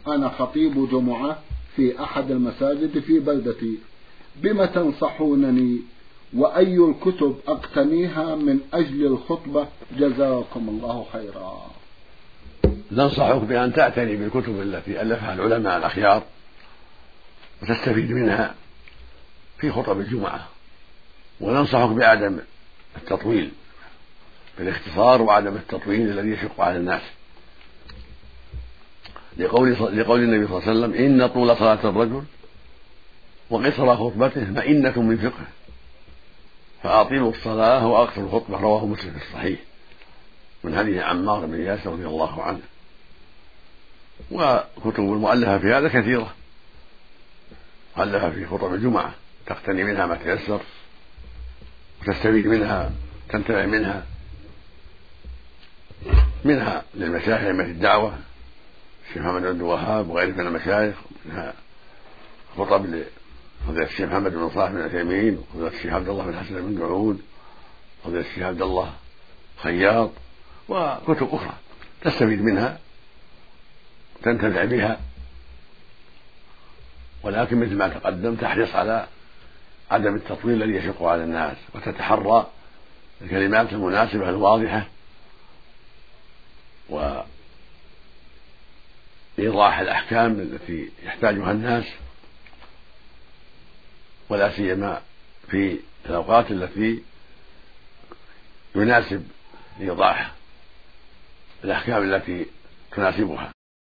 أنا خطيب جمعة في أحد المساجد في بلدتي، بما تنصحونني وأي الكتب أقتنيها من أجل الخطبة؟ جزاكم الله خيرا. ننصحك بأن تعتني بالكتب التي ألفها العلماء الأخيار وتستفيد منها في خطب الجمعة، وننصحك بعدم التطويل، بالاختصار وعدم التطويل الذي يشق على الناس، لقول النبي صلى الله عليه وسلم: إن طول صلاة الرجل وقصر خطبته مئنة من فقهه، فأطيلوا الصلاة وأقصروا الخطبة. رواه مسلم في الصحيح من حديث عمار بن ياسر رضي الله عنه. وكتب المؤلفة في هذا كثيرة، مؤلفة في خطب الجمعة تقتني منها ما تيسر وتستفيد منها، تنتفع منها للمشايخ أئمة الدعوة الشيخ محمد بن عبد الوهاب وغيره من المشايخ، منها خطب لفضيلة الشيخ محمد بن صالح بن عثيمين وفضيلة الشيخ عبد الله بن حسن بن داود وفضيلة الشيخ عبد الله خياط، وكتب أخرى تستفيد منها تنتفع بها، ولكن مثل ما تقدم تحرص على عدم التطويل الذي يشق على الناس، وتتحرى الكلمات المناسبة الواضحة وإيضاح الأحكام التي يحتاجها الناس، ولا سيما في الأوقات التي يناسب إيضاح الأحكام التي تناسبها.